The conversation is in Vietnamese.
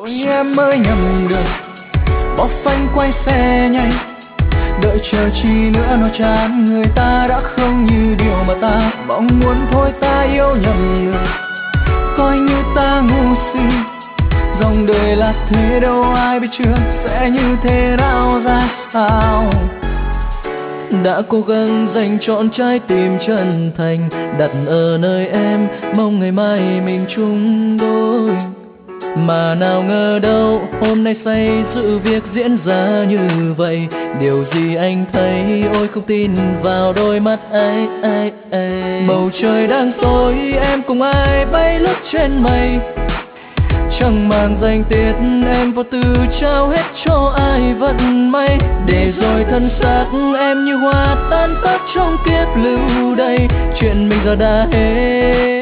Ôi em mới nhầm đường, bỏ phanh quay xe nhanh, đợi chờ chi nữa nó chán. Người ta đã không như điều mà ta mong muốn, thôi ta yêu nhầm người, coi như ta ngu si. Dòng đời là thế đâu ai biết trước sẽ như thế nào ra sao. Đã cố gắng dành trọn trái tim chân thành, đặt ở nơi em, mong ngày mai mình chung đôi. Mà nào ngờ đâu hôm nay say sự việc diễn ra như vậy. Điều gì anh thấy, ôi không tin vào đôi mắt ấy. Bầu trời đang tối, em cùng ai bay lướt trên mây. Chẳng màng danh tiết, em vô tư trao hết cho ai vận may. Để rồi thân xác em như hoa tan tác trong kiếp lưu đây. Chuyện mình giờ đã hết,